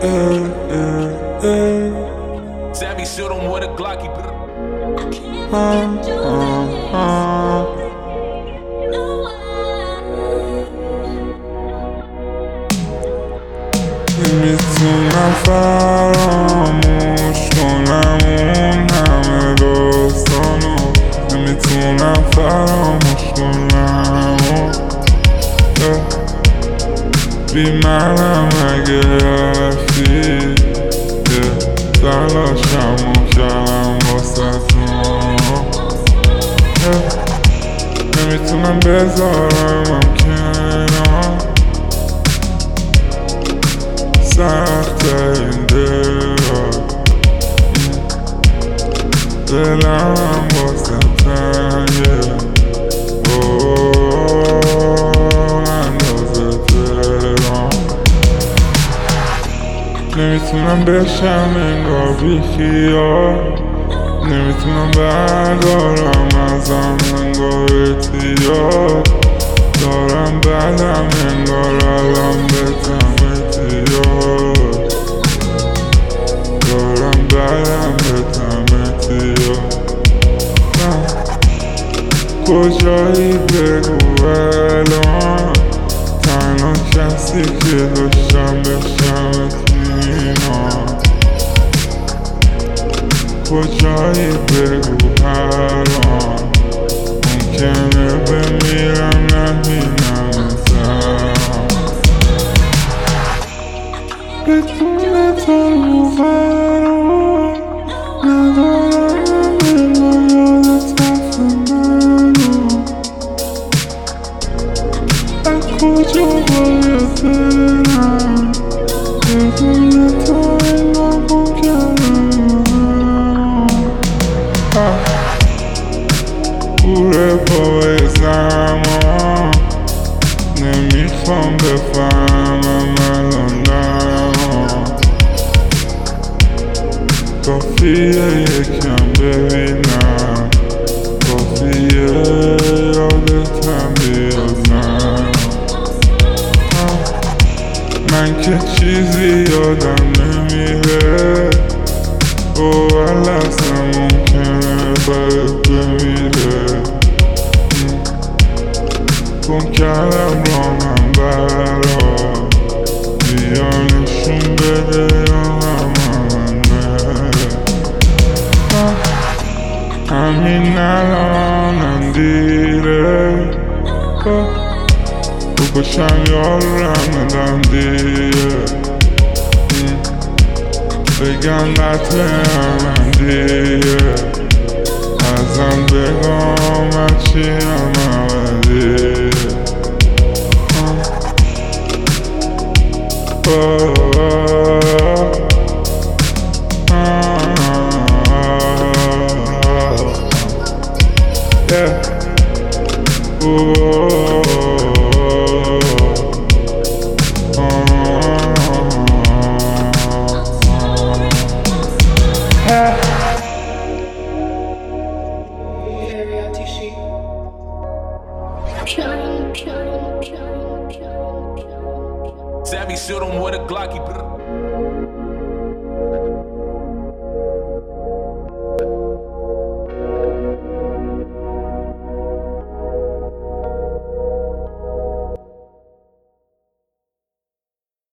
Savvy shoot him with a Glocky. نمیتونم فراموش کنم اون همه داستانو، نمیتونم فراموش کنم بی منم اگه رفتی تلاشمو کردم واسه تو، نمیتونم بذارمم کنار، سخت این دلم واسه تنگه اندازه دلم، نمیتونم بشم انگار بی خیال، نمیتونم بردارم ازم انگار اعتیاد دارم، بدم انگار الان بتم اعتیاد دارم، بدم بتم اعتیاد. کجایی بگو الان، تنها کسی که داشتم بشمت مینا، کجایی بگو الان، ممکنه بمیرم نبینم ازم، بدون تو قرار ندارم الا یادت رفت منو، از کجا باید برم بدون تو الا ممکنه کوره پای زمان، نمیخوام بفهمم الان نمان، کافیه یکم ببینم، کافیه یادتم بیاد من که چیزی یادم نمیره اصلا ممکنه باید بمیره، گم کردم را من برا بیا نشون بده یا همه همین الانم دیره بکشم یارم ندم دیره، بگم قتل من دیگه ازم بگم چیم عوضیه Savvy shoot him with a Glocky.